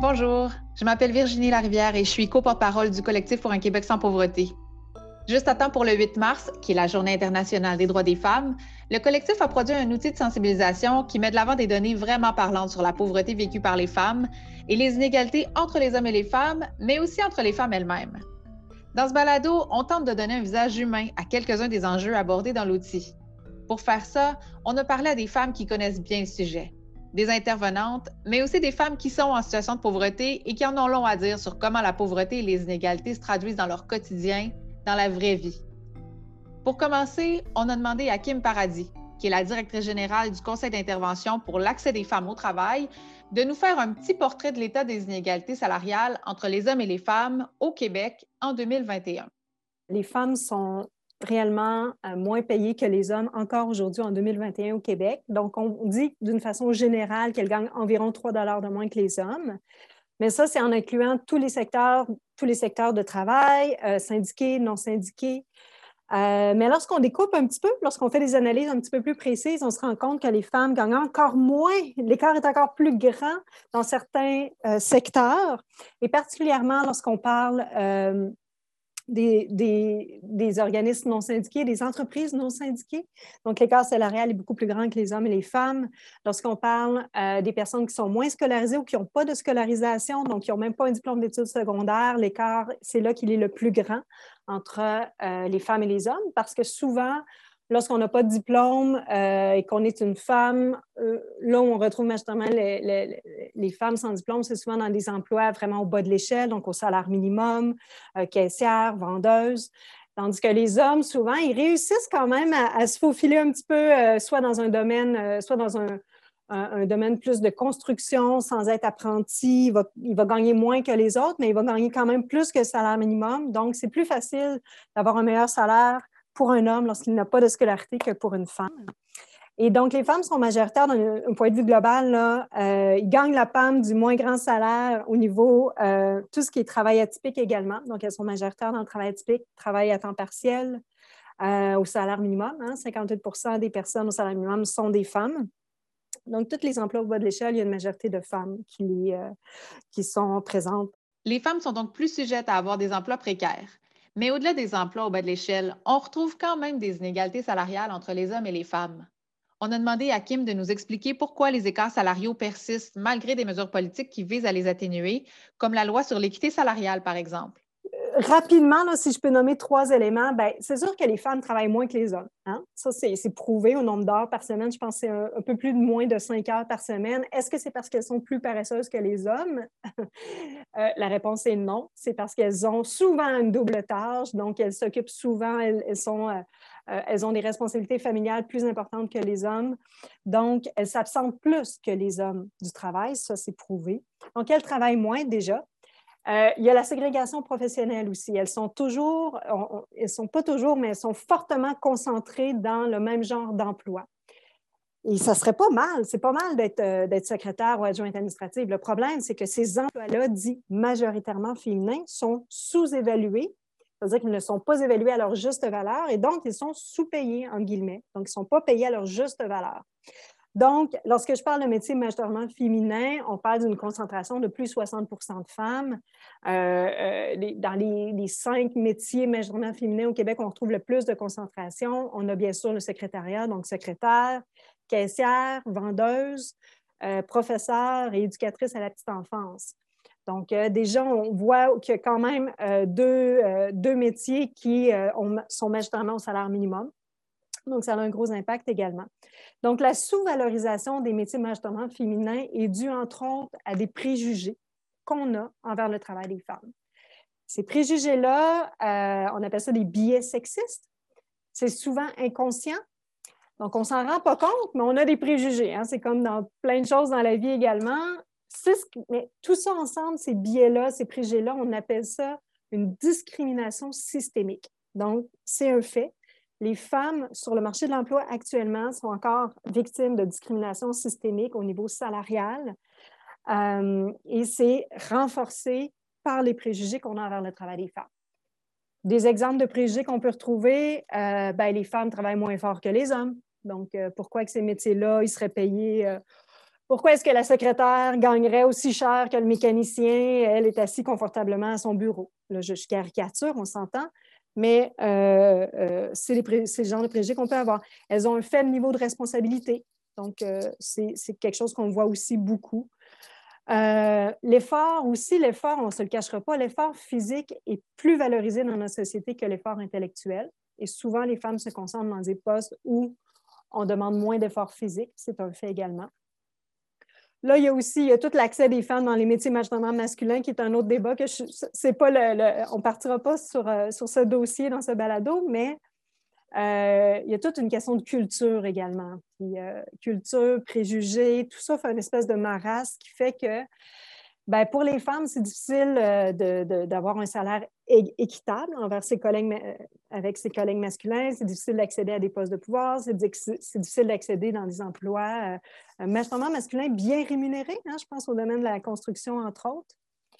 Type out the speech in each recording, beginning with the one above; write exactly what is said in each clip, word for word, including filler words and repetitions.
Bonjour, je m'appelle Virginie Larivière et je suis co-porte-parole du collectif pour un Québec sans pauvreté. Juste à temps pour le huit mars, qui est la Journée internationale des droits des femmes, le collectif a produit un outil de sensibilisation qui met de l'avant des données vraiment parlantes sur la pauvreté vécue par les femmes et les inégalités entre les hommes et les femmes, mais aussi entre les femmes elles-mêmes. Dans ce balado, on tente de donner un visage humain à quelques-uns des enjeux abordés dans l'outil. Pour faire ça, on a parlé à des femmes qui connaissent bien le sujet, des intervenantes, mais aussi des femmes qui sont en situation de pauvreté et qui en ont long à dire sur comment la pauvreté et les inégalités se traduisent dans leur quotidien, dans la vraie vie. Pour commencer, on a demandé à Kim Paradis, qui est la directrice générale du Conseil d'intervention pour l'accès des femmes au travail, de nous faire un petit portrait de l'état des inégalités salariales entre les hommes et les femmes au Québec en deux mille vingt et un. Les femmes sont réellement euh, moins payées que les hommes encore aujourd'hui en deux mille vingt et un au Québec. Donc, on dit d'une façon générale qu'elles gagnent environ trois dollars de moins que les hommes. Mais ça, c'est en incluant tous les secteurs, tous les secteurs de travail, euh, syndiqués, non syndiqués. Euh, mais lorsqu'on découpe un petit peu, lorsqu'on fait des analyses un petit peu plus précises, on se rend compte que les femmes gagnent encore moins, l'écart est encore plus grand dans certains euh, secteurs, et particulièrement lorsqu'on parle euh, des, des, des organismes non syndiqués, des entreprises non syndiquées. Donc, l'écart salarial est beaucoup plus grand que les hommes et les femmes. Lorsqu'on parle euh, des personnes qui sont moins scolarisées ou qui n'ont pas de scolarisation, donc qui n'ont même pas un diplôme d'études secondaires, l'écart, c'est là qu'il est le plus grand entre euh, les femmes et les hommes, parce que souvent, lorsqu'on n'a pas de diplôme euh, et qu'on est une femme, euh, là où on retrouve majoritairement les, les, les femmes sans diplôme, c'est souvent dans des emplois vraiment au bas de l'échelle, donc au salaire minimum, euh, caissière, vendeuse. Tandis que les hommes, souvent, ils réussissent quand même à, à se faufiler un petit peu, euh, soit dans un domaine, euh, soit dans un, un, un domaine plus de construction, sans être apprenti. Il va, il va gagner moins que les autres, mais il va gagner quand même plus que le salaire minimum. Donc, c'est plus facile d'avoir un meilleur salaire pour un homme lorsqu'il n'a pas de scolarité que pour une femme. Et donc, les femmes sont majoritaires d'un point de vue global. Là, euh, ils gagnent la P A M du moins grand salaire au niveau euh, tout ce qui est travail atypique également. Donc, elles sont majoritaires dans le travail atypique, travail à temps partiel, euh, au salaire minimum. Hein, cinquante-huit pour cent des personnes au salaire minimum sont des femmes. Donc, tous les emplois au bas de l'échelle, il y a une majorité de femmes qui, euh, qui sont présentes. Les femmes sont donc plus sujettes à avoir des emplois précaires. Mais au-delà des emplois au bas de l'échelle, on retrouve quand même des inégalités salariales entre les hommes et les femmes. On a demandé à Kim de nous expliquer pourquoi les écarts salariaux persistent malgré des mesures politiques qui visent à les atténuer, comme la loi sur l'équité salariale, par exemple. Rapidement, là, si je peux nommer trois éléments, ben, c'est sûr que les femmes travaillent moins que les hommes. Hein? Ça, c'est, c'est prouvé au nombre d'heures par semaine. Je pense que c'est un, un peu plus de moins de cinq heures par semaine. Est-ce que c'est parce qu'elles sont plus paresseuses que les hommes? euh, la réponse est non. C'est parce qu'elles ont souvent une double tâche, donc elles s'occupent souvent, elles, elles, sont, euh, euh, elles ont des responsabilités familiales plus importantes que les hommes. Donc, elles s'absentent plus que les hommes du travail. Ça, c'est prouvé. Donc, elles travaillent moins déjà. Euh, il y a la ségrégation professionnelle aussi. Elles sont toujours, on, on, elles sont pas toujours, mais elles sont fortement concentrées dans le même genre d'emploi. Et ça serait pas mal, c'est pas mal d'être, euh, d'être secrétaire ou adjointe administrative. Le problème, c'est que ces emplois-là, dits majoritairement féminins, sont sous-évalués. C'est-à-dire qu'ils ne sont pas évalués à leur juste valeur et donc ils sont sous-payés, en guillemets. Donc, ils ne sont pas payés à leur juste valeur. Donc, lorsque je parle de métier majoritairement féminin, on parle d'une concentration de plus de soixante pour cent de femmes. Euh, euh, les, dans les, les cinq métiers majoritairement féminins au Québec, on retrouve le plus de concentration. On a bien sûr le secrétariat, donc secrétaire, caissière, vendeuse, euh, professeur et éducatrice à la petite enfance. Donc, euh, déjà, on voit qu'il y a quand même euh, deux, euh, deux métiers qui euh, ont, sont majoritairement au salaire minimum. Donc, ça a un gros impact également. Donc, la sous-valorisation des métiers majoritairement féminins est due, entre autres, à des préjugés qu'on a envers le travail des femmes. Ces préjugés-là, euh, on appelle ça des biais sexistes. C'est souvent inconscient. Donc, on ne s'en rend pas compte, mais on a des préjugés. Hein? C'est comme dans plein de choses dans la vie également. C'est ce qui... Mais tout ça ensemble, ces biais-là, ces préjugés-là, on appelle ça une discrimination systémique. Donc, c'est un fait. Les femmes sur le marché de l'emploi actuellement sont encore victimes de discrimination systémique au niveau salarial euh, et c'est renforcé par les préjugés qu'on a envers le travail des femmes. Des exemples de préjugés qu'on peut retrouver, euh, ben, les femmes travaillent moins fort que les hommes. Donc, euh, pourquoi que ces métiers-là, ils seraient payés euh, Pourquoi est-ce que la secrétaire gagnerait aussi cher que le mécanicien? Elle est assise confortablement à son bureau. Là, je, je caricature, on s'entend, mais euh, euh, c'est, les, c'est le genre de préjugés qu'on peut avoir. Elles ont un faible niveau de responsabilité. Donc, euh, c'est, c'est quelque chose qu'on voit aussi beaucoup. Euh, l'effort aussi, l'effort, on ne se le cachera pas, l'effort physique est plus valorisé dans notre société que l'effort intellectuel. Et souvent, les femmes se concentrent dans des postes où on demande moins d'effort physique. C'est un fait également. Là, il y a aussi il y a tout l'accès des femmes dans les métiers majoritairement masculins, qui est un autre débat que je, c'est pas le, le, on ne partira pas sur, euh, sur ce dossier dans ce balado, mais euh, il y a toute une question de culture également. Puis, euh, culture, préjugés, tout ça fait une espèce de marasme qui fait que ben, pour les femmes, c'est difficile euh, de, de, d'avoir un salaire é- équitable envers ses collègues, euh, avec ses collègues masculins. C'est difficile d'accéder à des postes de pouvoir. C'est, c'est difficile d'accéder dans des emplois euh, majoritairement masculins bien rémunérés. Hein, je pense au domaine de la construction, entre autres.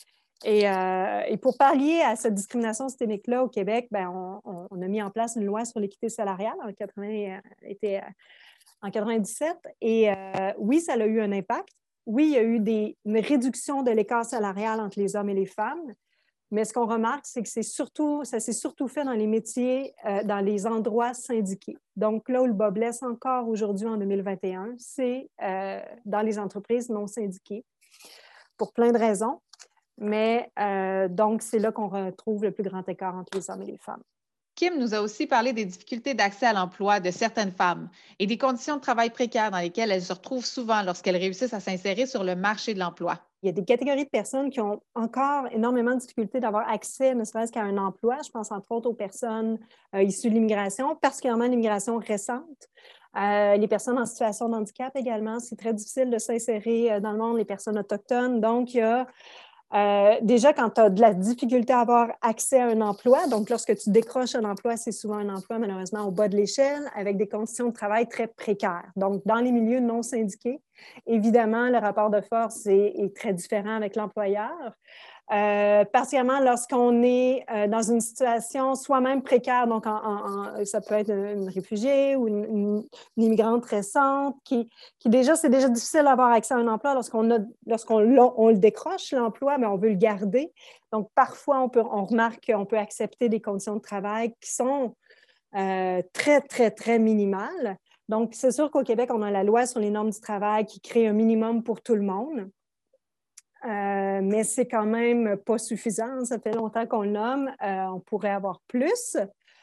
Et, euh, et pour pallier à cette discrimination systémique-là au Québec, ben, on, on, on a mis en place une loi sur l'équité salariale en, quatre-vingts, euh, était, en quatre-vingt-dix-sept. Et euh, oui, ça a eu un impact. Oui, il y a eu des, une réduction de l'écart salarial entre les hommes et les femmes, mais ce qu'on remarque, c'est que c'est surtout, ça s'est surtout fait dans les métiers, euh, dans les endroits syndiqués. Donc là où le bas blesse encore aujourd'hui en deux mille vingt et un, c'est euh, dans les entreprises non syndiquées, pour plein de raisons. Mais euh, donc, c'est là qu'on retrouve le plus grand écart entre les hommes et les femmes. Kim nous a aussi parlé des difficultés d'accès à l'emploi de certaines femmes et des conditions de travail précaires dans lesquelles elles se retrouvent souvent lorsqu'elles réussissent à s'insérer sur le marché de l'emploi. Il y a des catégories de personnes qui ont encore énormément de difficultés d'avoir accès, ne serait-ce qu'à un emploi. Je pense entre autres aux personnes euh, issues de l'immigration, particulièrement l'immigration récente. Euh, les personnes en situation de handicap également, c'est très difficile de s'insérer dans le monde, les personnes autochtones. Donc, il y a Euh, déjà, quand tu as de la difficulté à avoir accès à un emploi, donc lorsque tu décroches un emploi, c'est souvent un emploi malheureusement au bas de l'échelle avec des conditions de travail très précaires. Donc, dans les milieux non syndiqués, évidemment, le rapport de force est, est très différent avec l'employeur. Euh, particulièrement lorsqu'on est euh, dans une situation soi-même précaire, donc en, en, en, ça peut être une réfugiée ou une, une, une immigrante récente, qui, qui déjà, c'est déjà difficile d'avoir accès à un emploi lorsqu'on, a, lorsqu'on on le décroche, l'emploi, mais on veut le garder. Donc, parfois, on, peut, on remarque qu'on peut accepter des conditions de travail qui sont euh, très, très, très minimales. Donc, c'est sûr qu'au Québec, on a la loi sur les normes du travail qui crée un minimum pour tout le monde. Euh, mais c'est quand même pas suffisant. Ça fait longtemps qu'on le nomme. Euh, on pourrait avoir plus.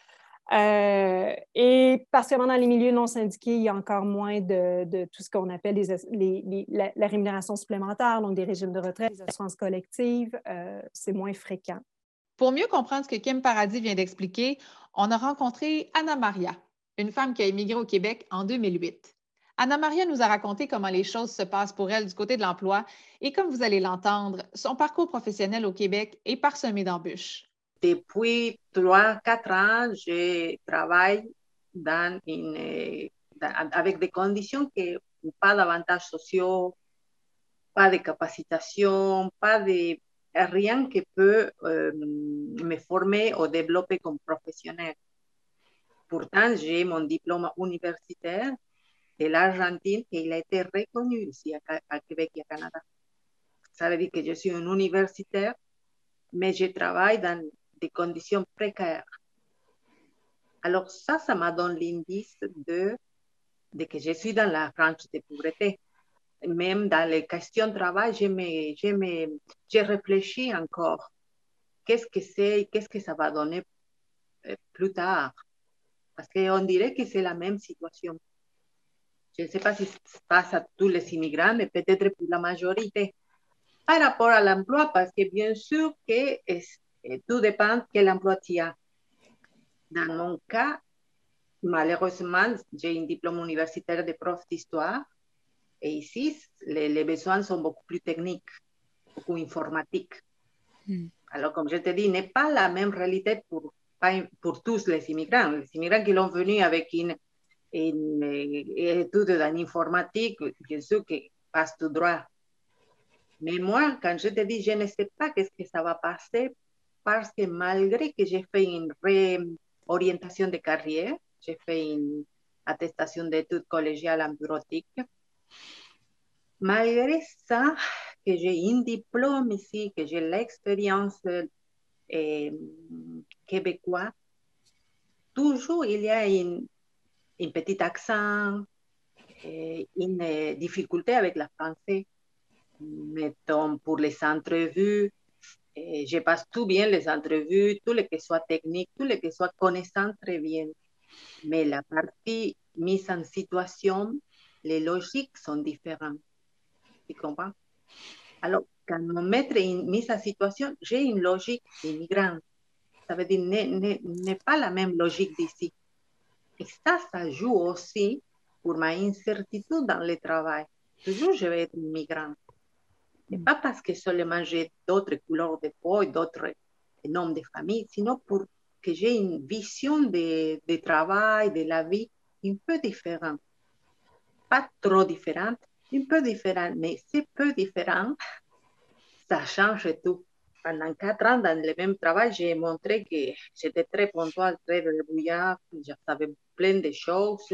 Euh, et particulièrement dans les milieux non syndiqués, il y a encore moins de, de tout ce qu'on appelle les, les, les, la, la rémunération supplémentaire, donc des régimes de retraite, des assurances collectives. Euh, c'est moins fréquent. Pour mieux comprendre ce que Kim Paradis vient d'expliquer, on a rencontré Anna Maria, une femme qui a émigré au Québec en deux mille huit. Anna Maria nous a raconté comment les choses se passent pour elle du côté de l'emploi et comme vous allez l'entendre, son parcours professionnel au Québec est parsemé d'embûches. Depuis trois, quatre ans, je travaille dans une, dans, avec des conditions que pas d'avantages sociaux, pas de capacitation, pas de rien qui peut euh, me former ou développer comme professionnel. Pourtant, j'ai mon diplôme universitaire de l'Argentine et il a été reconnu ici à, à Québec et au Canada. Ça veut dire que je suis un universitaire, mais je travaille dans des conditions précaires. Alors ça, ça m'a donné l'indice de, de que je suis dans la frange de pauvreté. Même dans les questions de travail, je, me, je, me, je réfléchis encore. Qu'est-ce que c'est, qu'est-ce que ça va donner plus tard? Parce qu'on dirait que c'est la même situation. Je ne sais pas si ça passe à tous les immigrants, mais peut-être pour la majorité. Par rapport à l'emploi, parce que bien sûr que es, tout dépend de quel emploi tu as. Dans mon cas, malheureusement, j'ai un diplôme universitaire de prof d'histoire. Et ici, les, les besoins sont beaucoup plus techniques, beaucoup informatiques. Mm. Alors, comme je te dis, n'est pas la même réalité pour, pour tous les immigrants. Les immigrants qui l'ont venu avec une, une, une étude en informatique, bien sûr qu'ils passent tout droit. Mais moi, quand je te dis, je ne sais pas qu'est-ce que ça va passer, parce que malgré que j'ai fait une réorientation de carrière, j'ai fait une attestation d'études collégiales en bureautique, malgré ça, que j'ai un diplôme ici, que j'ai l'expérience eh, québécoise, toujours il y a un petit accent, eh, une eh, difficulté avec le français. Mettons, pour les entrevues, eh, je passe tout bien les entrevues, tout le que soit technique, tout le que soit connaissant très bien. Mais la partie mise en situation, les logiques sont différentes. Tu comprends? Alors, quand on met une mise en situation, j'ai une logique immigrante. Ça veut dire n'est pas la même logique d'ici. Et ça, ça joue aussi pour ma incertitude dans le travail. Toujours, je vais être immigrante. Et pas parce que seulement j'ai d'autres couleurs de peau et d'autres noms de famille, sinon pour que j'ai une vision de, de travail, de la vie un peu différente. Pas trop différente, un peu différente, mais c'est peu différent, ça change tout. Pendant quatre ans dans le même travail, j'ai montré que j'étais très ponctuelle, très débrouillarde, je savais plein de choses.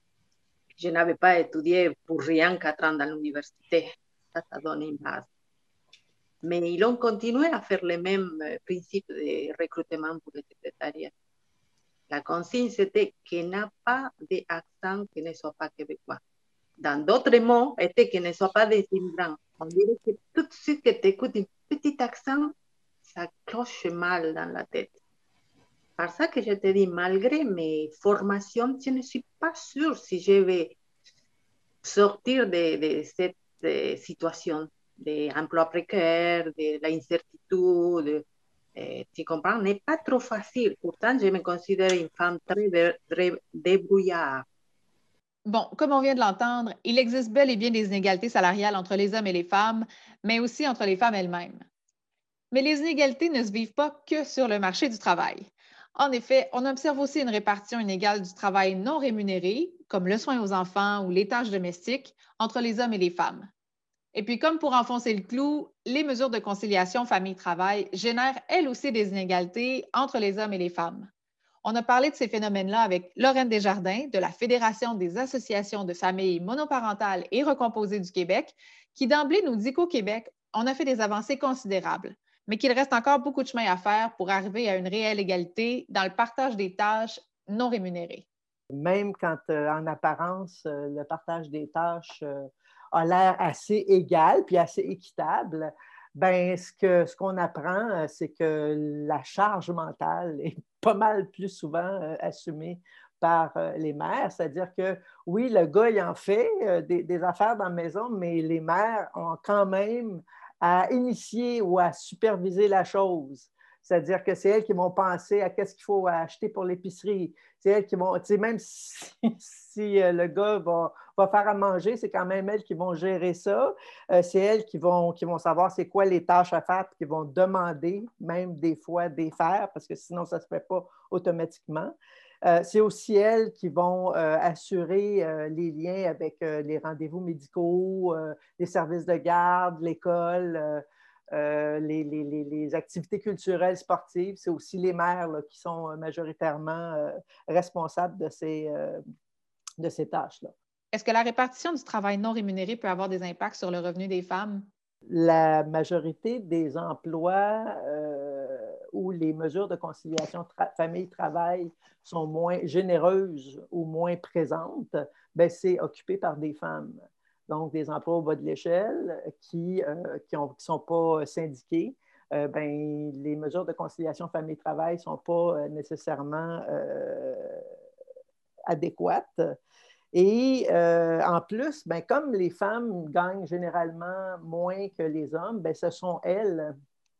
Je n'avais pas étudié pour rien quatre ans dans l'université. Ça, ça donne une base. Mais ils ont continué à faire les mêmes principes de recrutement pour le secrétariat. La consigne, c'était qu'il n'y a pas d'accent qui ne soit pas québécois. Dans d'autres mots, était qu'il ne soit pas des immigrants. On dirait que tout de suite que tu écoutes un petit accent, ça cloche mal dans la tête. Par ça que je te dis, malgré mes formations, je ne suis pas sûre si je vais sortir de, de cette de situation d'emploi précaire, de l'incertitude. Eh, tu comprends? N'est pas trop facile. Pourtant, je me considère une femme très dé- dé- débrouillarde. Bon, comme on vient de l'entendre, il existe bel et bien des inégalités salariales entre les hommes et les femmes, mais aussi entre les femmes elles-mêmes. Mais les inégalités ne se vivent pas que sur le marché du travail. En effet, on observe aussi une répartition inégale du travail non rémunéré, comme le soin aux enfants ou les tâches domestiques, entre les hommes et les femmes. Et puis, comme pour enfoncer le clou, les mesures de conciliation famille-travail génèrent elles aussi des inégalités entre les hommes et les femmes. On a parlé de ces phénomènes-là avec Lorraine Desjardins de la Fédération des associations de familles monoparentales et recomposées du Québec, qui d'emblée nous dit qu'au Québec, on a fait des avancées considérables, mais qu'il reste encore beaucoup de chemin à faire pour arriver à une réelle égalité dans le partage des tâches non rémunérées. Même quand, euh, en apparence, euh, le partage des tâches euh, a l'air assez égal puis assez équitable, ben, ce que, ce qu'on apprend, euh, c'est que la charge mentale est pas mal plus souvent euh, assumée par euh, les mères. C'est-à-dire que, oui, le gars, il en fait euh, des, des affaires dans la maison, mais les mères ont quand même à initier ou à superviser la chose. C'est-à-dire que c'est elles qui vont penser à qu'est-ce qu'il faut acheter pour l'épicerie. C'est elles qui vont, tu sais, même si, si euh, le gars va, va faire à manger, c'est quand même elles qui vont gérer ça. Euh, c'est elles qui vont, qui vont savoir c'est quoi les tâches à faire, puis qui vont demander même des fois des faire, parce que sinon, ça ne se fait pas automatiquement. Euh, c'est aussi elles qui vont euh, assurer euh, les liens avec euh, les rendez-vous médicaux, euh, les services de garde, l'école, euh, euh, les, les, les, les activités culturelles, sportives. C'est aussi les mères là, qui sont majoritairement euh, responsables de ces, euh, de ces tâches-là. Est-ce que la répartition du travail non rémunéré peut avoir des impacts sur le revenu des femmes? La majorité des emplois euh, où les mesures de conciliation tra- famille-travail sont moins généreuses ou moins présentes, ben, c'est occupé par des femmes. Donc, des emplois au bas de l'échelle qui ne euh, sont pas syndiqués. Euh, ben, les mesures de conciliation famille-travail ne sont pas euh, nécessairement euh, adéquates. Et euh, en plus, ben, comme les femmes gagnent généralement moins que les hommes, ben, ce sont elles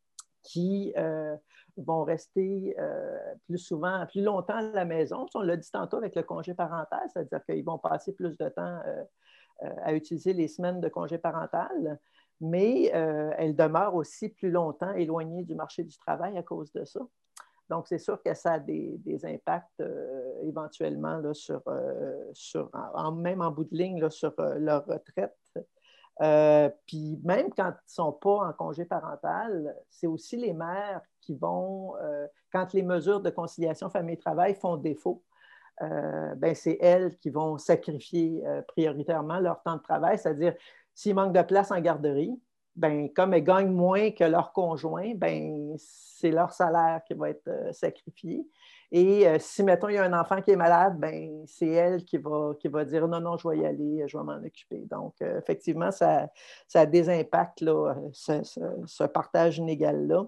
qui euh, vont rester euh, plus souvent, plus longtemps à la maison. On l'a dit tantôt avec le congé parental, c'est-à-dire qu'ils vont passer plus de temps euh, à utiliser les semaines de congé parental, mais euh, elles demeurent aussi plus longtemps éloignées du marché du travail à cause de ça. Donc, c'est sûr que ça a des, des impacts euh, éventuellement là, sur, euh, sur en, même en bout de ligne là, sur euh, leur retraite. Euh, puis même quand ils ne sont pas en congé parental, c'est aussi les mères qui vont, euh, quand les mesures de conciliation famille-travail font défaut, euh, ben c'est elles qui vont sacrifier euh, prioritairement leur temps de travail, c'est-à-dire S'il manque de place en garderie, ben, comme elles gagnent moins que leur conjoint, ben, c'est leur salaire qui va être euh, sacrifié. Et euh, si, mettons, il y a un enfant qui est malade, ben, c'est elle qui va, qui va dire non, non, je vais y aller, je vais m'en occuper. Donc, euh, effectivement, ça, ça a des impacts, là, ce, ce, ce partage inégal-là.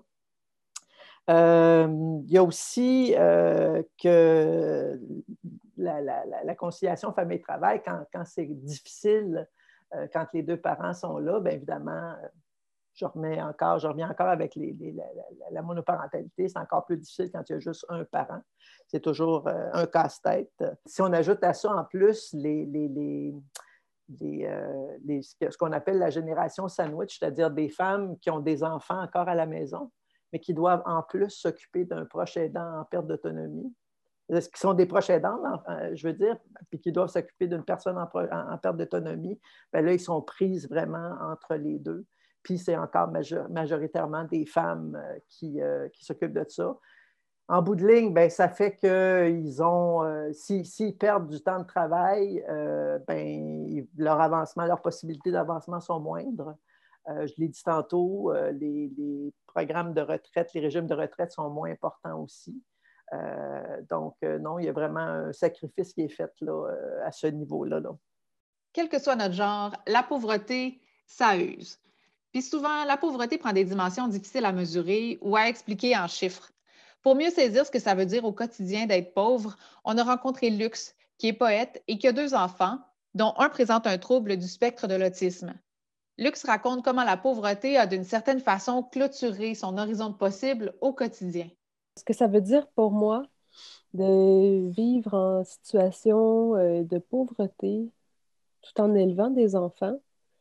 Euh, il y a aussi euh, que la, la, la conciliation famille-travail, quand, quand c'est difficile, euh, quand les deux parents sont là, bien évidemment, je remets encore, je reviens encore avec les, les, la, la, la monoparentalité. C'est encore plus difficile quand il y a juste un parent. C'est toujours euh, un casse-tête. Si on ajoute à ça en plus les, les, les, les, euh, les, ce qu'on appelle la génération sandwich, c'est-à-dire des femmes qui ont des enfants encore à la maison, mais qui doivent en plus s'occuper d'un proche aidant en perte d'autonomie, qui sont des proches aidants, je veux dire, puis qui doivent s'occuper d'une personne en, en, en perte d'autonomie, bien là, ils sont prises vraiment entre les deux. Puis c'est encore major, majoritairement des femmes euh, qui, euh, qui s'occupent de ça. En bout de ligne, bien, ça fait qu'ils ont, euh, s'ils, s'ils perdent du temps de travail, euh, bien, leur avancement, leurs possibilités d'avancement sont moindres. Euh, je l'ai dit tantôt, euh, les, les programmes de retraite, les régimes de retraite sont moins importants aussi. Euh, donc, euh, non, il y a vraiment un sacrifice qui est fait là, euh, à ce niveau-là. Là. Quel que soit notre genre, la pauvreté, ça use. Puis souvent, la pauvreté prend des dimensions difficiles à mesurer ou à expliquer en chiffres. Pour mieux saisir ce que ça veut dire au quotidien d'être pauvre, on a rencontré Lux, qui est poète et qui a deux enfants, dont un présente un trouble du spectre de l'autisme. Lux raconte comment la pauvreté a d'une certaine façon clôturé son horizon de possible au quotidien. Ce que ça veut dire pour moi de vivre en situation euh, de pauvreté tout en élevant des enfants,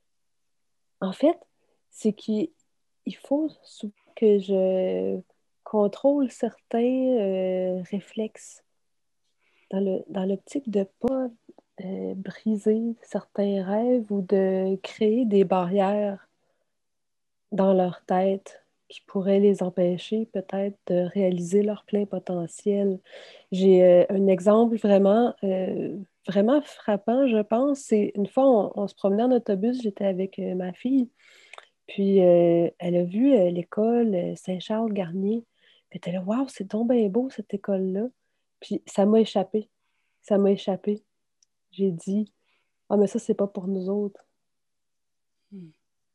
en fait, c'est qu'il faut que je contrôle certains euh, réflexes dans le, dans l'optique de ne pas euh, briser certains rêves ou de créer des barrières dans leur tête qui pourraient les empêcher peut-être de réaliser leur plein potentiel. J'ai euh, un exemple vraiment, euh, vraiment frappant, je pense. C'est une fois, on, on se promenait en autobus, j'étais avec euh, ma fille, puis euh, elle a vu euh, l'école euh, Saint-Charles-Garnier. Puis elle était là, waouh, c'est donc bien beau cette école-là. Puis ça m'a échappé. Ça m'a échappé. J'ai dit, ah, mais ça, c'est pas pour nous autres. Hmm.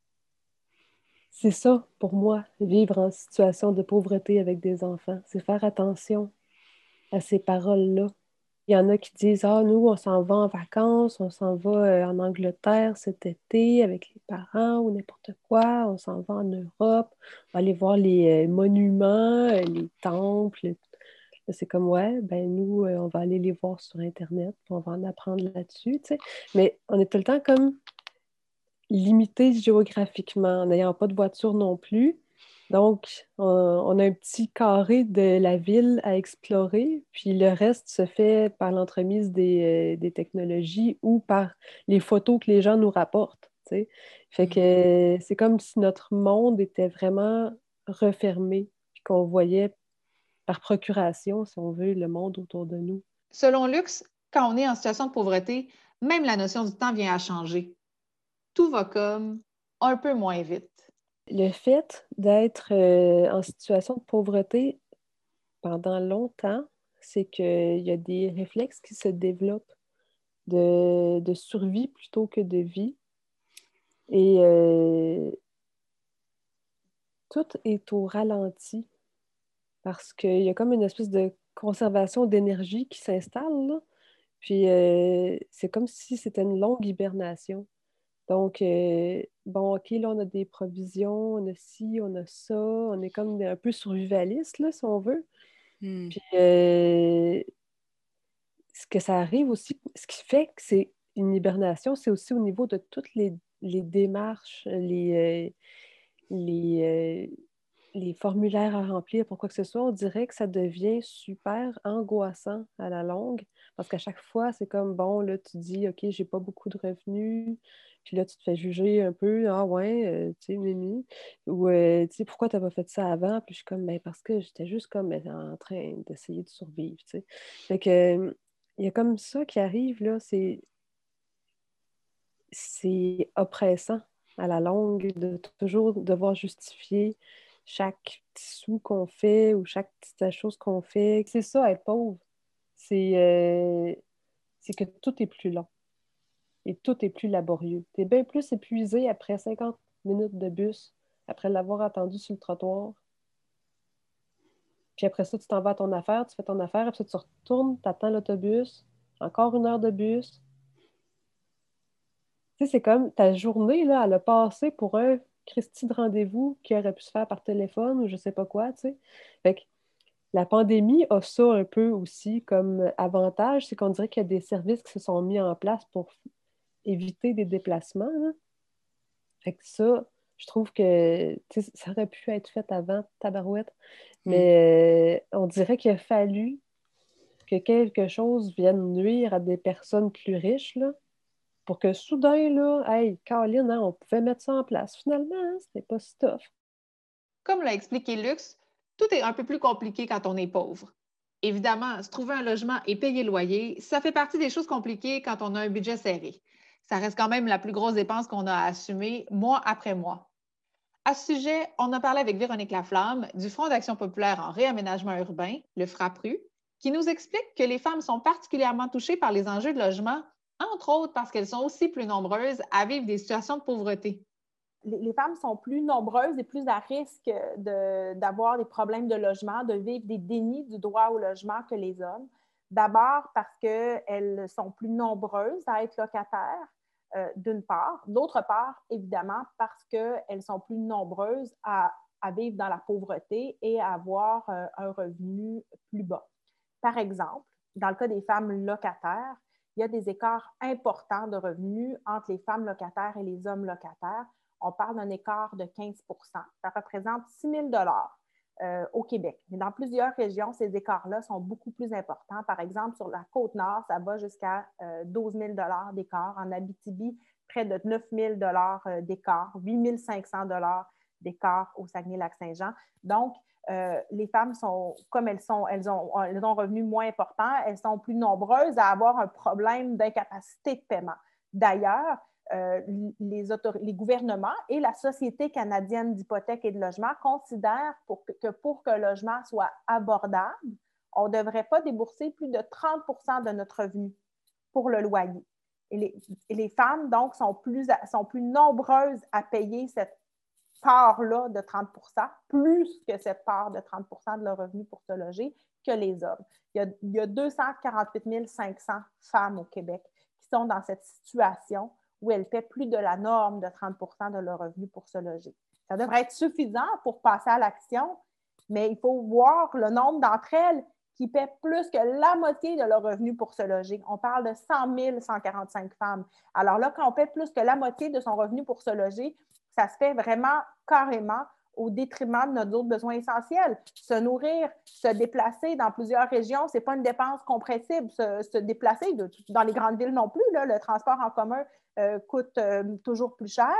C'est ça, pour moi, vivre en situation de pauvreté avec des enfants. C'est faire attention à ces paroles-là. Il y en a qui disent, ah, nous, on s'en va en vacances, on s'en va euh, en Angleterre cet été avec les parents ou n'importe quoi, on s'en va en Europe, on va aller voir les euh, monuments, euh, les temples. C'est comme, ouais, ben nous, euh, on va aller les voir sur Internet, puis on va en apprendre là-dessus, tu sais. Mais on est tout le temps comme limité géographiquement, en n'ayant pas de voiture non plus. Donc, on, on a un petit carré de la ville à explorer, puis le reste se fait par l'entremise des, euh, des technologies ou par les photos que les gens nous rapportent, tu sais. Fait que c'est comme si notre monde était vraiment refermé, puis qu'on voyait par procuration, si on veut, le monde autour de nous. Selon Lux, quand on est en situation de pauvreté, même la notion du temps vient à changer. Tout va comme un peu moins vite. Le fait d'être euh, en situation de pauvreté pendant longtemps, c'est qu'il y a des réflexes qui se développent de, de survie plutôt que de vie. Et euh, tout est au ralenti parce qu'il y a comme une espèce de conservation d'énergie qui s'installe, là. Puis euh, c'est comme si c'était une longue hibernation. Donc, euh, bon, OK, là, on a des provisions, on a ci, on a ça, on est comme un peu survivaliste, là, si on veut. Mm. Puis, euh, ce que ça arrive aussi, ce qui fait que c'est une hibernation, c'est aussi au niveau de toutes les, les démarches, les, euh, les, euh, les formulaires à remplir pour quoi que ce soit. On dirait que ça devient super angoissant à la longue, parce qu'à chaque fois, c'est comme, bon, là, tu dis, OK, j'ai pas beaucoup de revenus, puis là, tu te fais juger un peu, ah ouais, euh, tu sais, Mimi, ou euh, tu sais, pourquoi t'as pas fait ça avant? Puis je suis comme, ben, parce que j'étais juste comme en train d'essayer de survivre, tu sais. Fait que, il y a comme ça qui arrive, là, c'est... c'est oppressant à la longue de toujours devoir justifier chaque petit sou qu'on fait ou chaque petite chose qu'on fait. C'est ça, être pauvre. C'est euh, c'est que tout est plus long et tout est plus laborieux. Tu es bien plus épuisé après cinquante minutes de bus, après l'avoir attendu sur le trottoir. Puis après ça, tu t'en vas à ton affaire, tu fais ton affaire, après ça, tu retournes, tu attends l'autobus, encore une heure de bus. Tu sais, c'est comme ta journée, là, elle a passé pour un Christy de rendez-vous qui aurait pu se faire par téléphone ou je sais pas quoi, tu sais. Fait que la pandémie a ça un peu aussi comme avantage, c'est qu'on dirait qu'il y a des services qui se sont mis en place pour éviter des déplacements, là. Fait que ça, je trouve que tu sais, ça aurait pu être fait avant, tabarouette, mais euh, on dirait qu'il a fallu que quelque chose vienne nuire à des personnes plus riches, là, pour que soudain, là, hey, Caroline, hein, on pouvait mettre ça en place. Finalement, hein, c'était pas si tough. Comme l'a expliqué Lux, tout est un peu plus compliqué quand on est pauvre. Évidemment, se trouver un logement et payer le loyer, ça fait partie des choses compliquées quand on a un budget serré. Ça reste quand même la plus grosse dépense qu'on a à assumer mois après mois. À ce sujet, on a parlé avec Véronique Laflamme du Fonds d'action populaire en réaménagement urbain, le FRAPRU, qui nous explique que les femmes sont particulièrement touchées par les enjeux de logement, entre autres parce qu'elles sont aussi plus nombreuses à vivre des situations de pauvreté. Les femmes sont plus nombreuses et plus à risque de, d'avoir des problèmes de logement, de vivre des dénis du droit au logement que les hommes. D'abord parce qu'elles sont plus nombreuses à être locataires, euh, d'une part. D'autre part, évidemment, parce qu'elles sont plus nombreuses à, à vivre dans la pauvreté et à avoir euh, un revenu plus bas. Par exemple, dans le cas des femmes locataires, il y a des écarts importants de revenus entre les femmes locataires et les hommes locataires. On parle d'un écart de quinze pour cent. Ça représente six mille dollars euh, au Québec. Mais dans plusieurs régions, ces écarts-là sont beaucoup plus importants. Par exemple, sur la Côte-Nord, ça va jusqu'à euh, douze mille dollars d'écart. En Abitibi, près de neuf mille dollars d'écart, huit mille cinq cents dollars d'écart au Saguenay-Lac-Saint-Jean. Donc, euh, les femmes sont, comme elles sont, elles ont, elles ont un revenu moins important, elles sont plus nombreuses à avoir un problème d'incapacité de paiement. D'ailleurs, Euh, les, les gouvernements et la Société canadienne d'hypothèque et de logement considèrent pour que, que pour que le logement soit abordable, on ne devrait pas débourser plus de trente pour cent de notre revenu pour le loyer. Et les, et les femmes, donc, sont plus, sont plus nombreuses à payer cette part-là de trente pour cent, plus que cette part de trente pour cent de leur revenu pour se loger, que les hommes. Il y a, il y a deux cent quarante-huit mille cinq cents femmes au Québec qui sont dans cette situation où elles paient plus de la norme de trente pour cent de leur revenu pour se loger. Ça devrait être suffisant pour passer à l'action, mais il faut voir le nombre d'entre elles qui paient plus que la moitié de leur revenu pour se loger. On parle de cent mille cent quarante-cinq femmes. Alors là, quand on paie plus que la moitié de son revenu pour se loger, ça se fait vraiment carrément au détriment de nos autres besoins essentiels. Se nourrir, se déplacer dans plusieurs régions, ce n'est pas une dépense compressible. Se, se déplacer, de, dans les grandes villes non plus, là, le transport en commun euh, coûte euh, toujours plus cher.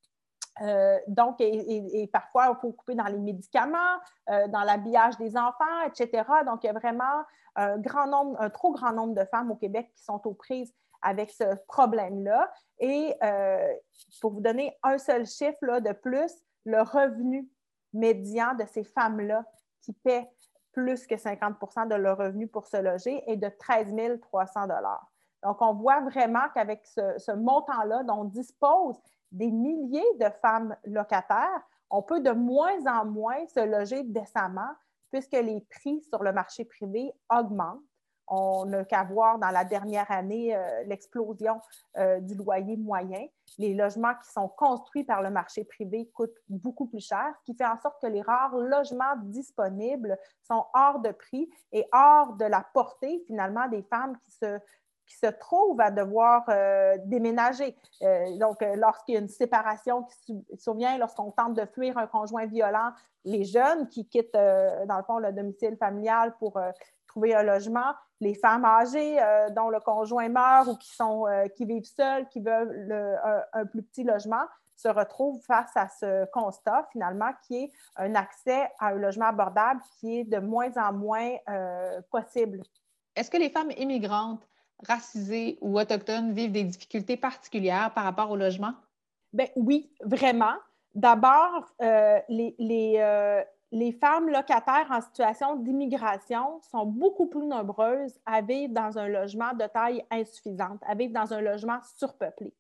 Euh, donc, et, et, et parfois, il faut couper dans les médicaments, euh, dans l'habillage des enfants, et cetera. Donc, il y a vraiment un, grand nombre, un trop grand nombre de femmes au Québec qui sont aux prises avec ce problème-là. Et euh, pour vous donner un seul chiffre là, de plus, le revenu médian de ces femmes-là qui paient plus que cinquante pour cent de leur revenu pour se loger est de treize mille trois cents dollars. Donc, on voit vraiment qu'avec ce, ce montant-là dont disposent des milliers de femmes locataires, on peut de moins en moins se loger décemment puisque les prix sur le marché privé augmentent. On n'a qu'à voir dans la dernière année euh, l'explosion euh, du loyer moyen. Les logements qui sont construits par le marché privé coûtent beaucoup plus cher, ce qui fait en sorte que les rares logements disponibles sont hors de prix et hors de la portée, finalement, des femmes qui se, qui se trouvent à devoir euh, déménager. Euh, donc, euh, lorsqu'il y a une séparation qui survient, lorsqu'on tente de fuir un conjoint violent, les jeunes qui quittent, euh, dans le fond, le domicile familial pour euh, trouver un logement, les femmes âgées euh, dont le conjoint meurt ou qui, sont, euh, qui vivent seules, qui veulent le, un, un plus petit logement, se retrouvent face à ce constat, finalement, qui est un accès à un logement abordable qui est de moins en moins euh, possible. Est-ce que les femmes immigrantes racisées ou autochtones vivent des difficultés particulières par rapport au logement? Bien, oui, vraiment. D'abord, euh, les, les, euh, les femmes locataires en situation d'immigration sont beaucoup plus nombreuses à vivre dans un logement de taille insuffisante, à vivre dans un logement surpeuplé.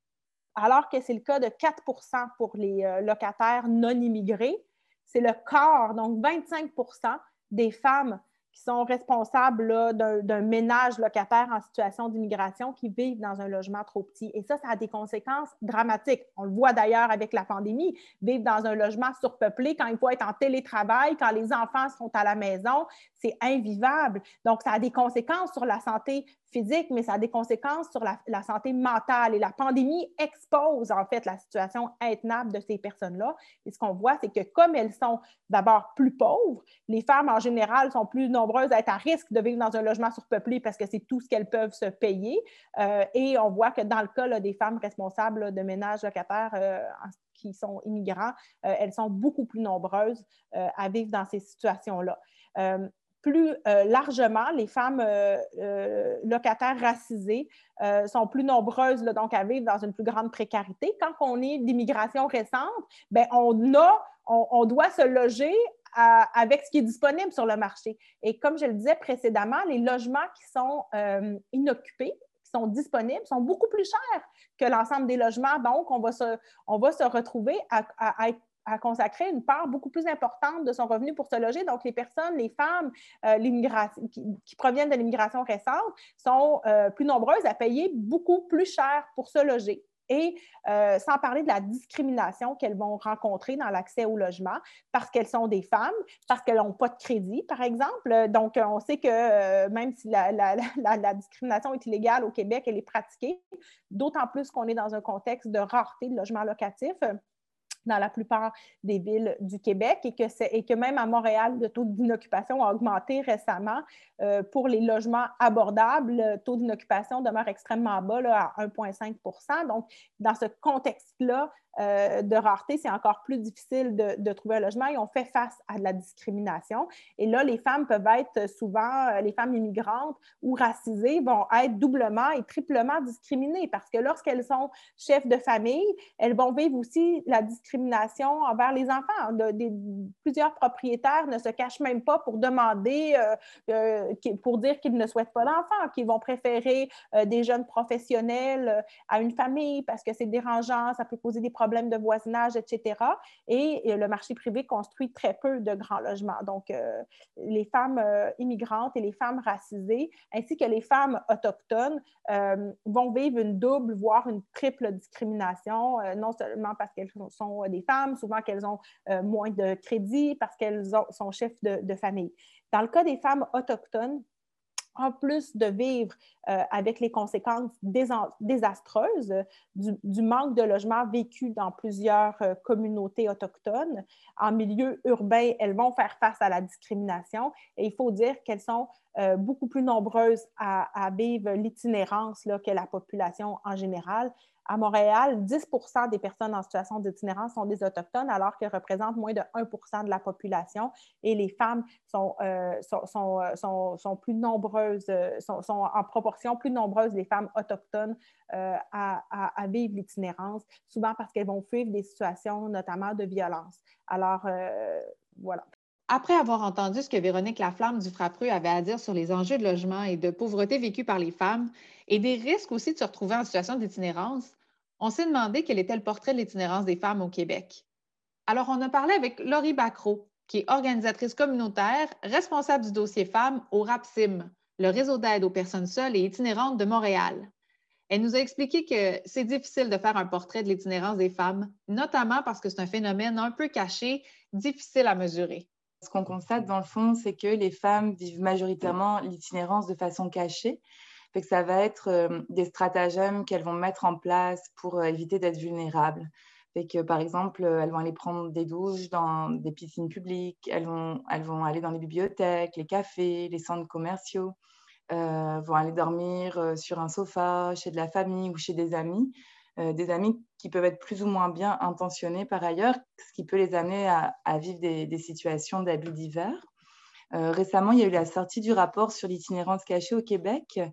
Alors que c'est le cas de quatre pour cent pour les euh, locataires non immigrés, c'est le quart, donc vingt-cinq pour cent des femmes qui sont responsables d'un, d'un ménage locataire en situation d'immigration qui vivent dans un logement trop petit. Et ça, ça a des conséquences dramatiques. On le voit d'ailleurs avec la pandémie, vivre dans un logement surpeuplé quand il faut être en télétravail, quand les enfants sont à la maison, c'est invivable. Donc, ça a des conséquences sur la santé physique, mais ça a des conséquences sur la, la santé mentale. Et la pandémie expose en fait la situation intenable de ces personnes-là. Et ce qu'on voit, c'est que comme elles sont d'abord plus pauvres, les femmes en général sont plus nombreuses à être à risque de vivre dans un logement surpeuplé parce que c'est tout ce qu'elles peuvent se payer. Euh, et on voit que dans le cas là, des femmes responsables là, de ménages locataires euh, qui sont immigrants, euh, elles sont beaucoup plus nombreuses euh, à vivre dans ces situations-là. Euh, Plus euh, largement, les femmes euh, euh, locataires racisées euh, sont plus nombreuses là, donc à vivre dans une plus grande précarité. Quand on est d'immigration récente, bien, on, a, on, on doit se loger à, avec ce qui est disponible sur le marché. Et comme je le disais précédemment, les logements qui sont euh, inoccupés, qui sont disponibles, sont beaucoup plus chers que l'ensemble des logements. Donc, on va se, on va se retrouver à, à, à être à consacrer une part beaucoup plus importante de son revenu pour se loger. Donc, les personnes, les femmes euh, l'immigration, qui, qui proviennent de l'immigration récente sont euh, plus nombreuses à payer beaucoup plus cher pour se loger. Et euh, sans parler de la discrimination qu'elles vont rencontrer dans l'accès au logement parce qu'elles sont des femmes, parce qu'elles n'ont pas de crédit, par exemple. Donc, on sait que euh, même si la, la, la, la discrimination est illégale au Québec, elle est pratiquée, d'autant plus qu'on est dans un contexte de rareté de logements locatifs dans la plupart des villes du Québec et que, c'est, et que même à Montréal, le taux d'inoccupation a augmenté récemment. Euh, pour les logements abordables, le taux d'inoccupation demeure extrêmement bas, là, à un virgule cinq pour cent. Donc, dans ce contexte-là euh, de rareté, c'est encore plus difficile de, de trouver un logement et on fait face à de la discrimination. Et là, les femmes peuvent être souvent, les femmes immigrantes ou racisées vont être doublement et triplement discriminées parce que lorsqu'elles sont chefs de famille, elles vont vivre aussi la discrimination envers les enfants. De, de, plusieurs propriétaires ne se cachent même pas pour demander, euh, euh, pour dire qu'ils ne souhaitent pas d'enfants, qu'ils vont préférer euh, des jeunes professionnels euh, à une famille parce que c'est dérangeant, ça peut poser des problèmes de voisinage, et cetera. Et, et le marché privé construit très peu de grands logements. Donc, euh, les femmes euh, immigrantes et les femmes racisées, ainsi que les femmes autochtones, euh, vont vivre une double, voire une triple discrimination, euh, non seulement parce qu'elles sont des femmes, souvent qu'elles ont euh, moins de crédit, parce qu'elles ont, sont chefs de, de famille. Dans le cas des femmes autochtones, en plus de vivre euh, avec les conséquences désastreuses du, du manque de logements vécu dans plusieurs euh, communautés autochtones, en milieu urbain, elles vont faire face à la discrimination et il faut dire qu'elles sont euh, beaucoup plus nombreuses à, à vivre l'itinérance là, que la population en général. À Montréal, dix pour cent des personnes en situation d'itinérance sont des Autochtones, alors qu'elles représentent moins de un pour cent de la population. Et les femmes sont, euh, sont, sont, sont, sont plus nombreuses, sont, sont en proportion plus nombreuses, les femmes autochtones, euh, à, à, à vivre l'itinérance, souvent parce qu'elles vont vivre des situations notamment de violence. Alors, euh, voilà. Après avoir entendu ce que Véronique Laflamme du Frappru avait à dire sur les enjeux de logement et de pauvreté vécus par les femmes et des risques aussi de se retrouver en situation d'itinérance, on s'est demandé quel était le portrait de l'itinérance des femmes au Québec. Alors, on a parlé avec Laurie Bacro, qui est organisatrice communautaire, responsable du dossier femmes au RAPSIM, le réseau d'aide aux personnes seules et itinérantes de Montréal. Elle nous a expliqué que c'est difficile de faire un portrait de l'itinérance des femmes, notamment parce que c'est un phénomène un peu caché, difficile à mesurer. Ce qu'on constate dans le fond, c'est que les femmes vivent majoritairement l'itinérance de façon cachée. Fait que ça va être euh, des stratagèmes qu'elles vont mettre en place pour euh, éviter d'être vulnérables. Fait que, par exemple, euh, elles vont aller prendre des douches dans des piscines publiques, elles vont, elles vont aller dans les bibliothèques, les cafés, les centres commerciaux, euh, vont aller dormir euh, sur un sofa chez de la famille ou chez des amis. Euh, des amis qui peuvent être plus ou moins bien intentionnés par ailleurs, ce qui peut les amener à, à vivre des, des situations d'abus divers. Euh, récemment, il y a eu la sortie du rapport sur l'itinérance cachée au Québec.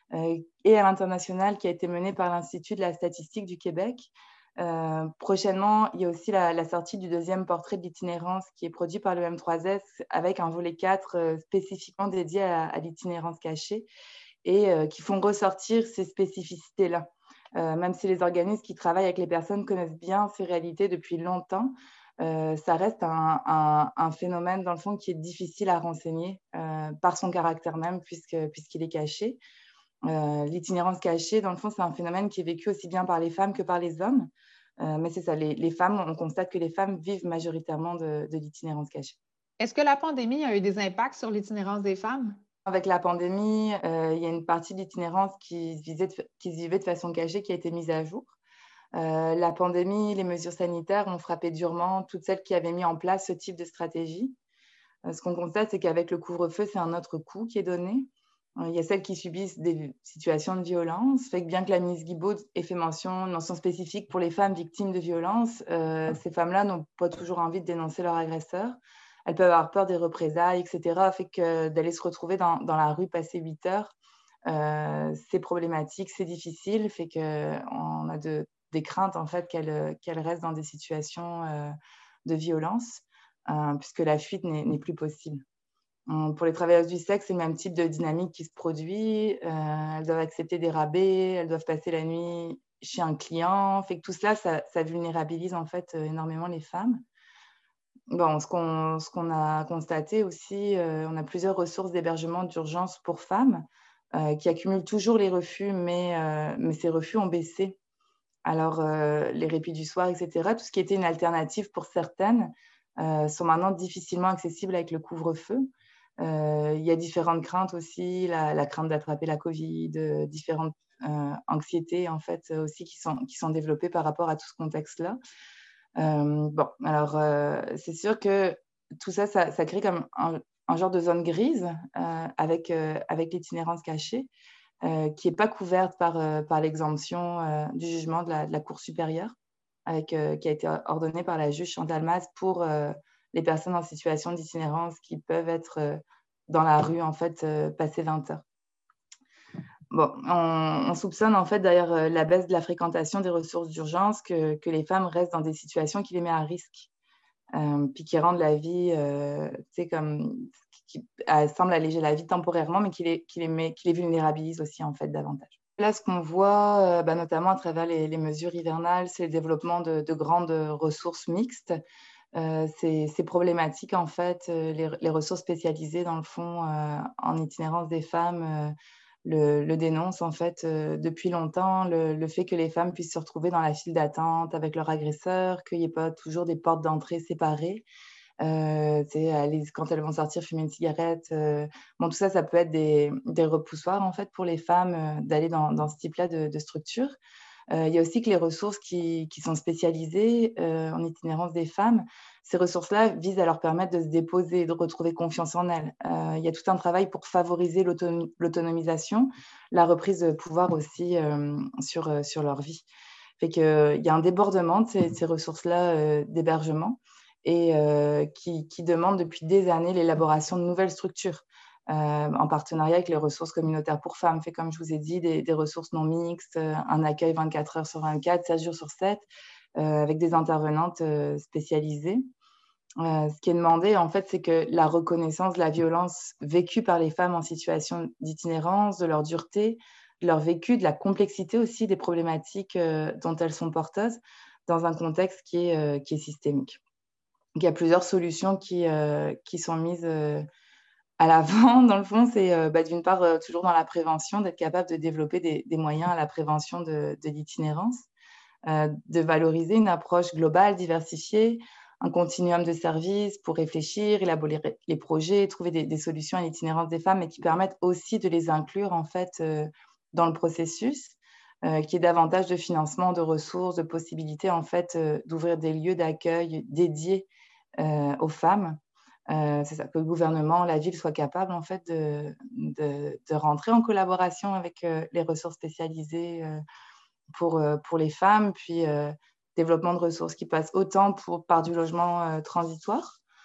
euh, et à l'international qui a été menée par l'Institut de la statistique du Québec. Euh, prochainement, il y a aussi la, la sortie du deuxième portrait de l'itinérance qui est produit par le M trois S avec un volet quatre euh, spécifiquement dédié à, à l'itinérance cachée et euh, qui font ressortir ces spécificités-là. Euh, même si les organismes qui travaillent avec les personnes connaissent bien ces réalités depuis longtemps, euh, ça reste un, un, un phénomène, dans le fond, qui est difficile à renseigner euh, par son caractère même, puisque, puisqu'il est caché. Euh, l'itinérance cachée, dans le fond, c'est un phénomène qui est vécu aussi bien par les femmes que par les hommes. Euh, mais c'est ça, les, les femmes, on constate que les femmes vivent majoritairement de, de l'itinérance cachée. Est-ce que la pandémie a eu des impacts sur l'itinérance des femmes? Avec la pandémie, euh, il y a une partie de l'itinérance qui se, visait de, qui se vivait de façon cachée qui a été mise à jour. Euh, la pandémie, les mesures sanitaires ont frappé durement toutes celles qui avaient mis en place ce type de stratégie. Euh, ce qu'on constate, c'est qu'avec le couvre-feu, c'est un autre coût qui est donné. Euh, il y a celles qui subissent des situations de violence. Fait que bien que la ministre Guilbeault ait fait mention, une mention spécifique pour les femmes victimes de violences, euh, ces femmes-là n'ont pas toujours envie de dénoncer leur agresseur. Elles peuvent avoir peur des représailles, et cetera. Fait que d'aller se retrouver dans, dans la rue passer huit heures, euh, c'est problématique, c'est difficile. Fait qu'on a de des craintes en fait qu'elles qu'elles restent dans des situations euh, de violence, euh, puisque la fuite n'est plus possible. Euh, pour les travailleuses du sexe, c'est le même type de dynamique qui se produit. Euh, elles doivent accepter des rabais, elles doivent passer la nuit chez un client. Fait que tout cela, ça, ça vulnérabilise en fait euh, énormément les femmes. Bon, ce qu'on ce qu'on a constaté aussi, euh, on a plusieurs ressources d'hébergement d'urgence pour femmes euh, qui accumulent toujours les refus, mais, euh, mais ces refus ont baissé. Alors, euh, les répits du soir, et cetera, tout ce qui était une alternative pour certaines, euh, sont maintenant difficilement accessibles avec le couvre-feu. Euh, il y a différentes craintes aussi, la, la crainte d'attraper la Covid, euh, différentes euh, anxiétés en fait aussi qui sont, qui sont développées par rapport à tout ce contexte-là. Euh, bon, alors, euh, c'est sûr que tout ça, ça, ça crée comme un, un genre de zone grise euh, avec, euh, avec l'itinérance cachée. Euh, qui n'est pas couverte par, euh, par l'exemption euh, du jugement de la, de la Cour supérieure, avec, euh, qui a été ordonnée par la juge Chantal Mas pour euh, les personnes en situation d'itinérance qui peuvent être euh, dans la rue, en fait, euh, passé vingt heures. Bon, on, on soupçonne, en fait, d'ailleurs, euh, la baisse de la fréquentation des ressources d'urgence, que, que les femmes restent dans des situations qui les mettent à risque, euh, puis qui rendent la vie, euh, tu sais, comme... qui semble alléger la vie temporairement, mais qui les, qui les, met, qui les vulnérabilise aussi, en fait, davantage. Là, ce qu'on voit, euh, bah, notamment à travers les, les mesures hivernales, c'est le développement de, de grandes ressources mixtes. Euh, c'est problématique, en fait, les, les ressources spécialisées, dans le fond, euh, en itinérance des femmes, euh, le, le dénoncent, en fait, euh, depuis longtemps, le, le fait que les femmes puissent se retrouver dans la file d'attente avec leur agresseur, qu'il n'y ait pas toujours des portes d'entrée séparées. Euh, aller, quand elles vont sortir fumer une cigarette. Euh, bon, tout ça, ça peut être des, des repoussoirs en fait, pour les femmes euh, d'aller dans, dans ce type-là de, de structure. Euh, il y a aussi que les ressources qui, qui sont spécialisées euh, en itinérance des femmes, ces ressources-là visent à leur permettre de se déposer, de retrouver confiance en elles. Euh, il y a tout un travail pour favoriser l'autonomisation, la reprise de pouvoir aussi euh, sur, sur leur vie. Fait qu'il euh, y a un débordement de ces, ces ressources-là euh, d'hébergement et euh, qui, qui demande depuis des années l'élaboration de nouvelles structures euh, en partenariat avec les ressources communautaires pour femmes. Fait, comme je vous ai dit, des, des ressources non mixtes, un accueil vingt-quatre heures sur vingt-quatre, sept jours sur sept, euh, avec des intervenantes euh, spécialisées. Euh, ce qui est demandé, en fait, c'est que la reconnaissance de la violence vécue par les femmes en situation d'itinérance, de leur dureté, de leur vécu, de la complexité aussi des problématiques euh, dont elles sont porteuses, dans un contexte qui est, euh, qui est systémique. Il y a plusieurs solutions qui, euh, qui sont mises euh, à l'avant. Dans le fond, c'est euh, bah, d'une part, euh, toujours dans la prévention, d'être capable de développer des, des moyens à la prévention de, de l'itinérance, euh, de valoriser une approche globale, diversifiée, un continuum de services pour réfléchir, élaborer les projets, trouver des, des solutions à l'itinérance des femmes, mais qui permettent aussi de les inclure en fait, euh, dans le processus. Euh, qui est davantage de financement, de ressources, de possibilités en fait euh, d'ouvrir des lieux d'accueil dédiés euh, aux femmes. Euh, c'est ça, que le gouvernement, la ville soit capable en fait de, de, de rentrer en collaboration avec euh, les ressources spécialisées euh, pour, euh, pour les femmes, puis euh, développement de ressources qui passent autant pour, par du logement euh, transitoire,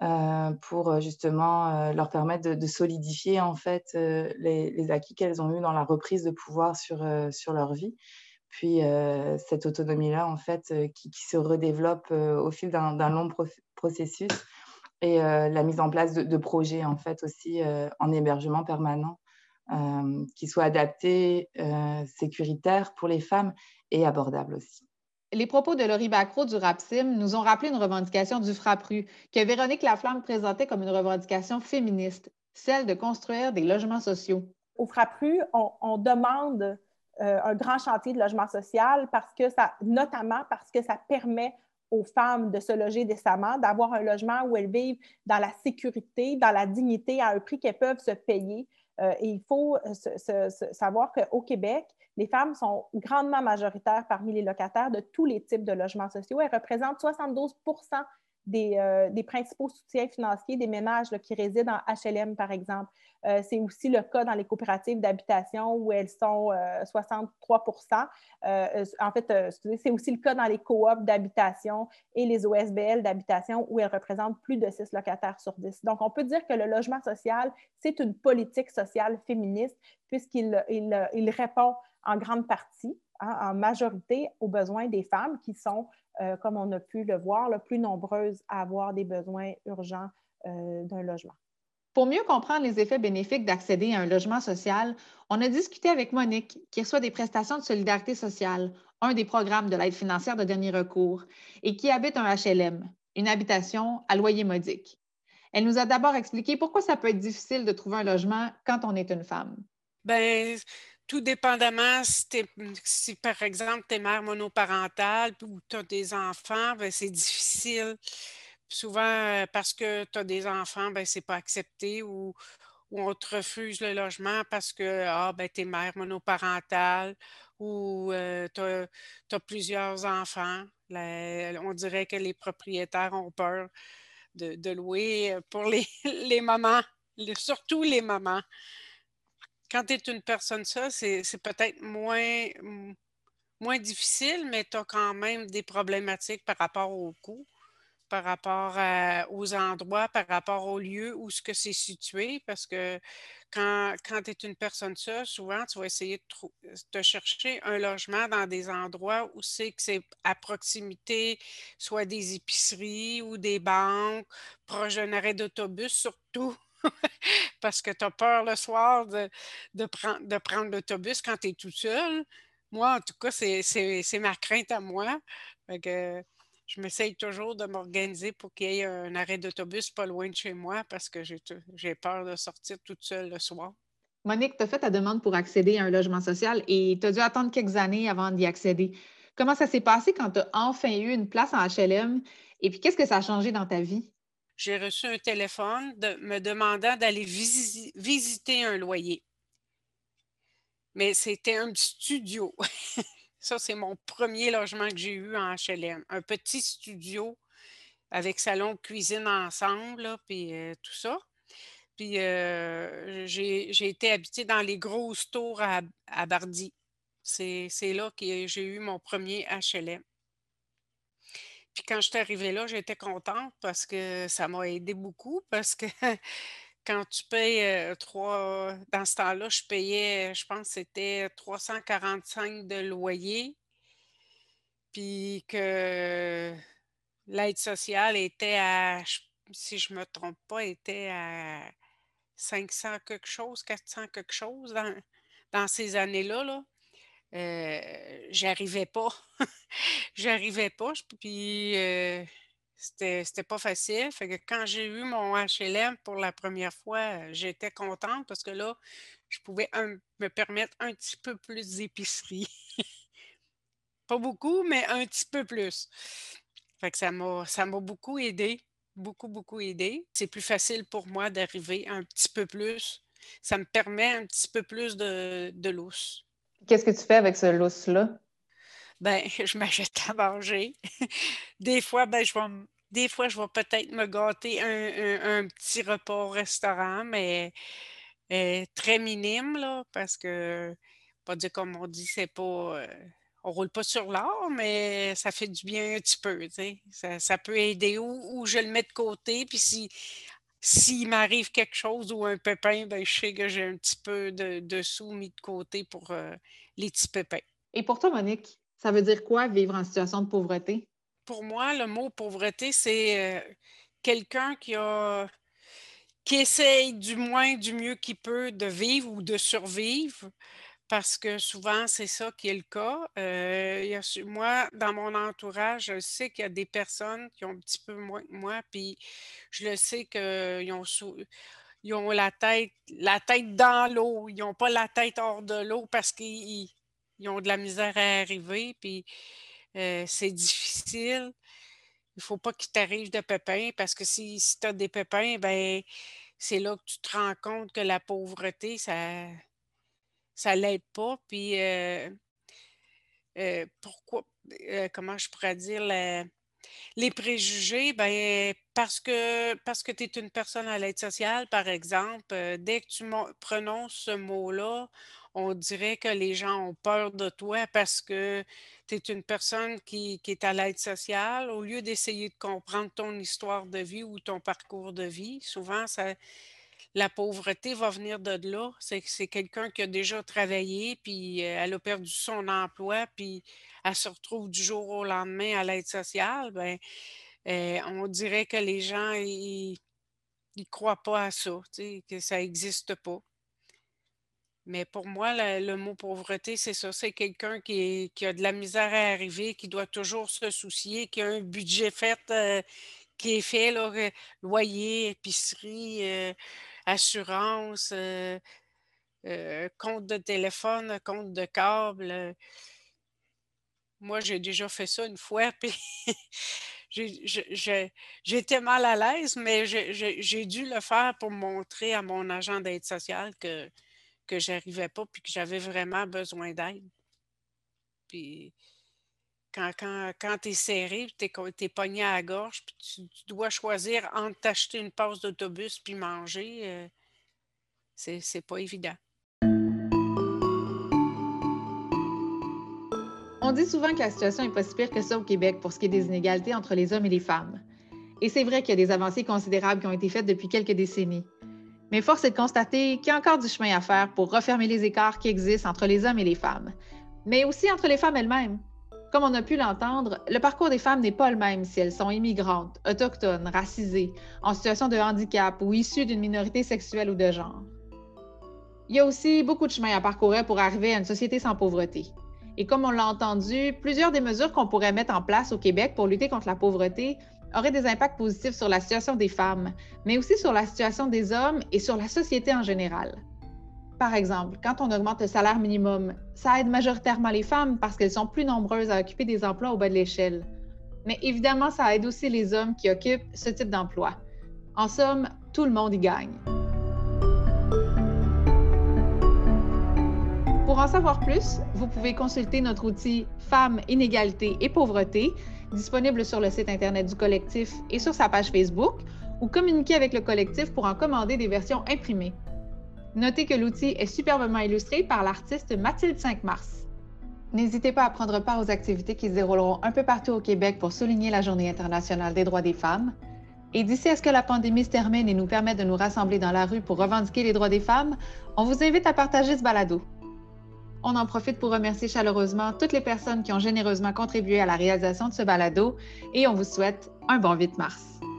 euh, pour justement euh, leur permettre de, de solidifier en fait euh, les, les acquis qu'elles ont eus dans la reprise de pouvoir sur, euh, sur leur vie. Puis euh, cette autonomie-là, en fait, euh, qui, qui se redéveloppe euh, au fil d'un, d'un long pro- processus et euh, la mise en place de, de projets, en fait, aussi euh, en hébergement permanent, euh, qui soient adaptés, euh, sécuritaires pour les femmes et abordables aussi. Les propos de Laurie Bacro du RAPSIM nous ont rappelé une revendication du FRAPRU que Véronique Laflamme présentait comme une revendication féministe, celle de construire des logements sociaux. Au FRAPRU, on, on demande euh, un grand chantier de logement social parce que ça, notamment parce que ça permet aux femmes de se loger décemment, d'avoir un logement où elles vivent dans la sécurité, dans la dignité, à un prix qu'elles peuvent se payer. Euh, et il faut se, se, se savoir qu'au Québec, les femmes sont grandement majoritaires parmi les locataires de tous les types de logements sociaux. Elles représentent soixante-douze pour cent des, euh, des principaux soutiens financiers des ménages là, qui résident en H L M, par exemple. Euh, c'est aussi le cas dans les coopératives d'habitation où elles sont euh, soixante-trois pour cent. Euh, en fait, euh, c'est aussi le cas dans les coops d'habitation et les O S B L d'habitation où elles représentent plus de six locataires sur dix. Donc, on peut dire que le logement social, c'est une politique sociale féministe puisqu'il il, il répond en grande partie, hein, en majorité, aux besoins des femmes qui sont, euh, comme on a pu le voir, le plus nombreuses à avoir des besoins urgents euh, d'un logement. Pour mieux comprendre les effets bénéfiques d'accéder à un logement social, on a discuté avec Monique, qui reçoit des prestations de solidarité sociale, un des programmes de l'aide financière de dernier recours, et qui habite un H L M, une habitation à loyer modique. Elle nous a d'abord expliqué pourquoi ça peut être difficile de trouver un logement quand on est une femme. Bien, tout dépendamment, si, t'es, si par exemple, tu es mère monoparentale ou tu as des enfants, ben, c'est difficile. Souvent, euh, parce que tu as des enfants, ben, c'est pas accepté ou, ou on te refuse le logement parce que ah, ben, tu es mère monoparentale ou tu as plusieurs enfants. La- on dirait que les propriétaires ont peur de, de louer pour les, les mamans, les- surtout les mamans. Quand tu es une personne seule, c'est, c'est peut-être moins, moins difficile, mais tu as quand même des problématiques par rapport au coût, par rapport à- aux endroits, par rapport au lieu où ce que c'est situé, parce que quand, quand tu es une personne seule, souvent, tu vas essayer de, trou- de chercher un logement dans des endroits où c'est que c'est à proximité, soit des épiceries ou des banques, proche d'un arrêt d'autobus, surtout. Parce que tu as peur le soir de, de, prendre, de prendre l'autobus quand tu es tout seul. Moi, en tout cas, c'est, c'est, c'est ma crainte à moi. Fait que, je m'essaye toujours de m'organiser pour qu'il y ait un arrêt d'autobus pas loin de chez moi parce que j'ai, j'ai peur de sortir toute seule le soir. Monique, tu as fait ta demande pour accéder à un logement social et tu as dû attendre quelques années avant d'y accéder. Comment ça s'est passé quand tu as enfin eu une place en H L M et puis qu'est-ce que ça a changé dans ta vie? J'ai reçu un téléphone de, me demandant d'aller visi- visiter un loyer. Mais c'était un petit studio. Ça, c'est mon premier logement que j'ai eu en H L M. Un petit studio avec salon, cuisine ensemble, là, puis euh, tout ça. Puis euh, j'ai, j'ai été habitée dans les grosses tours à, à Bardy. C'est, c'est là que j'ai eu mon premier H L M. Puis quand je suis arrivée là, j'étais contente parce que ça m'a aidé beaucoup parce que quand tu payes euh, trois, dans ce temps-là, je payais, je pense que c'était trois cent quarante-cinq de loyer, puis que l'aide sociale était à, je- si je me trompe pas, était à cinq cents quelque chose, quatre cents quelque chose dans, dans ces années-là, là. Euh, j'arrivais pas. J'arrivais pas. je- Puis euh, c'était, c'était pas facile. Fait que quand j'ai eu mon H L M pour la première fois, euh, j'étais contente parce que là, je pouvais un- me permettre un petit peu plus d'épicerie. Pas beaucoup, mais un petit peu plus. Fait que ça m'a, ça m'a beaucoup aidé. Beaucoup, beaucoup aidé. C'est plus facile pour moi d'arriver un petit peu plus. Ça me permet un petit peu plus de, de lousse. Qu'est-ce que tu fais avec ce lousse-là? Ben, je m'achète à manger. Des fois, ben, je vais, m- des fois, je vais peut-être me gâter un, un- un petit repas au restaurant, mais euh, très minime, là, parce que, pas dire comme on dit, c'est pas, euh, on roule pas sur l'or, mais ça fait du bien un petit peu, tu sais. Ça, ça peut aider ou, ou je le mets de côté, puis si s'il m'arrive quelque chose ou un pépin, ben je sais que j'ai un petit peu de, de sous mis de côté pour euh, les petits pépins. Et pour toi, Monique, ça veut dire quoi vivre en situation de pauvreté? Pour moi, le mot pauvreté, c'est euh, quelqu'un qui a qui essaye du moins du mieux qu'il peut de vivre ou de survivre, parce que souvent, c'est ça qui est le cas. Euh, il y a su- moi, dans mon entourage, je sais qu'il y a des personnes qui ont un petit peu moins que moi, puis je le sais qu'ils ont, sou- ils ont la tête, la tête dans l'eau. Ils n'ont pas la tête hors de l'eau parce qu'ils ils ont de la misère à arriver, puis euh, c'est difficile. Il ne faut pas qu'il t'arrive de pépins parce que si, si tu as des pépins, ben c'est là que tu te rends compte que la pauvreté, ça ça l'aide pas. Puis euh, euh, pourquoi, euh, comment je pourrais dire, la- les préjugés, ben parce que parce que tu es une personne à l'aide sociale, par exemple, euh, dès que tu mo- prononces ce mot-là, on dirait que les gens ont peur de toi parce que tu es une personne qui, qui est à l'aide sociale. Au lieu d'essayer de comprendre ton histoire de vie ou ton parcours de vie, souvent, ça, la pauvreté va venir de là. C'est que c'est quelqu'un qui a déjà travaillé, puis euh, elle a perdu son emploi, puis elle se retrouve du jour au lendemain à l'aide sociale. Ben, euh, on dirait que les gens, ils ne croient pas à ça, tu sais, que ça n'existe pas. Mais pour moi, le, le mot pauvreté, c'est ça. C'est quelqu'un qui, est- qui a de la misère à arriver, qui doit toujours se soucier, qui a un budget fait, euh, qui est fait, là, euh, loyer, épicerie, euh, assurance, euh, euh, compte de téléphone, compte de câble. euh. Moi, j'ai déjà fait ça une fois, puis j'ai je- je- j'étais mal à l'aise, mais j'ai j'ai- j'ai dû le faire pour montrer à mon agent d'aide sociale que, que j'arrivais pas, puis que j'avais vraiment besoin d'aide. Puis quand, quand, quand tu es serré, tu es, pogné à la gorge, puis tu, tu dois choisir entre t'acheter une passe d'autobus puis manger, euh, c'est c'est pas évident. On dit souvent que la situation est pas si pire que ça au Québec pour ce qui est des inégalités entre les hommes et les femmes. Et c'est vrai qu'il y a des avancées considérables qui ont été faites depuis quelques décennies. Mais force est de constater qu'il y a encore du chemin à faire pour refermer les écarts qui existent entre les hommes et les femmes, mais aussi entre les femmes elles-mêmes. Comme on a pu l'entendre, le parcours des femmes n'est pas le même si elles sont immigrantes, autochtones, racisées, en situation de handicap ou issues d'une minorité sexuelle ou de genre. Il y a aussi beaucoup de chemin à parcourir pour arriver à une société sans pauvreté. Et comme on l'a entendu, plusieurs des mesures qu'on pourrait mettre en place au Québec pour lutter contre la pauvreté auraient des impacts positifs sur la situation des femmes, mais aussi sur la situation des hommes et sur la société en général. Par exemple, quand on augmente le salaire minimum, ça aide majoritairement les femmes parce qu'elles sont plus nombreuses à occuper des emplois au bas de l'échelle. Mais évidemment, ça aide aussi les hommes qui occupent ce type d'emploi. En somme, tout le monde y gagne. Pour en savoir plus, vous pouvez consulter notre outil Femmes, inégalité et pauvreté, disponible sur le site Internet du collectif et sur sa page Facebook, ou communiquer avec le collectif pour en commander des versions imprimées. Notez que l'outil est superbement illustré par l'artiste Mathilde cinq mars. N'hésitez pas à prendre part aux activités qui se dérouleront un peu partout au Québec pour souligner la Journée internationale des droits des femmes. Et d'ici à ce que la pandémie se termine et nous permette de nous rassembler dans la rue pour revendiquer les droits des femmes, on vous invite à partager ce balado. On en profite pour remercier chaleureusement toutes les personnes qui ont généreusement contribué à la réalisation de ce balado et on vous souhaite un bon huit mars.